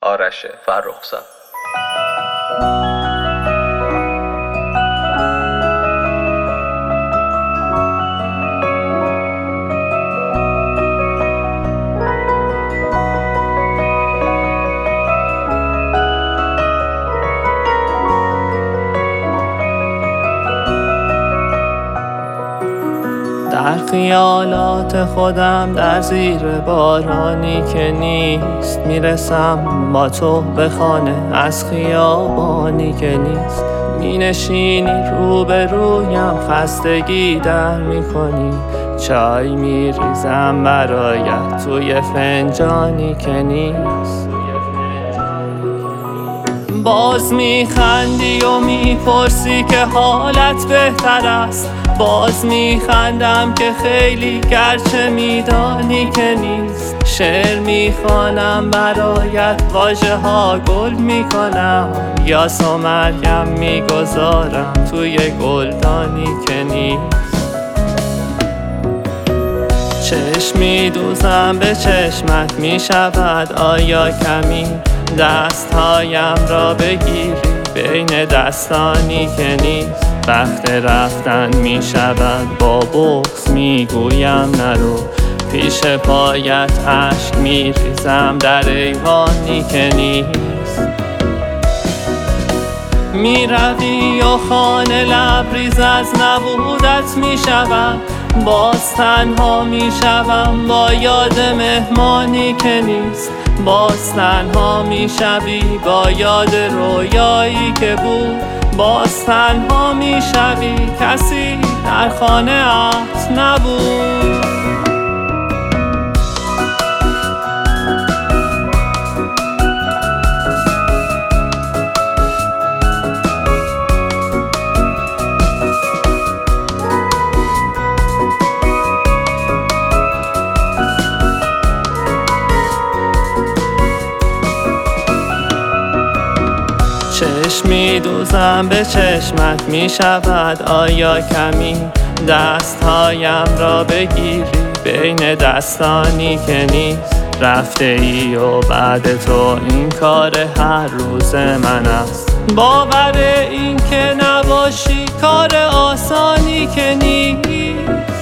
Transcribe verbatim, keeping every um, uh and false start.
آرش فرخزاد. در خیالات خودم در زیر بارانی که نیست، میرسم با تو به خانه از خیابانی که نیست. مینشینی روبرویم، خستگی در میکنی، چای میریزم برایت توی فنجانی که نیست. باز میخندی و میپرسی که حالت بهتر است، باز میخندم که خیلی گرچه میدانی که نیست. شعر میخوانم برایت، واژه ها گل میکنم، یاس و مریم میگذارم توی گلدانی که نیست. چشم میدوزم به چشمت، میشود آیا کمی دستهایم را بگیری بین دستانی که نیست. وقت رفتن می شود، با بغض می گویم نرو، پیش پایت اشک می ریزم در ایوانی که نیست. می روی و خانه لبریز از نبودت می شود، باز تنها می شوم با یاد مهمانی که نیست. باز تنها می شوی با یاد رویایی که بود، باز تنها می شوی کسی در خانه ات نبود. چشم میدوزم به چشمت، می شود آیا کمی دستهایم را بگیری بین دستانی که نیست. رفته ای و بعد تو این کار هر روز من است، باور این که نباشی کار آسانی که نیست.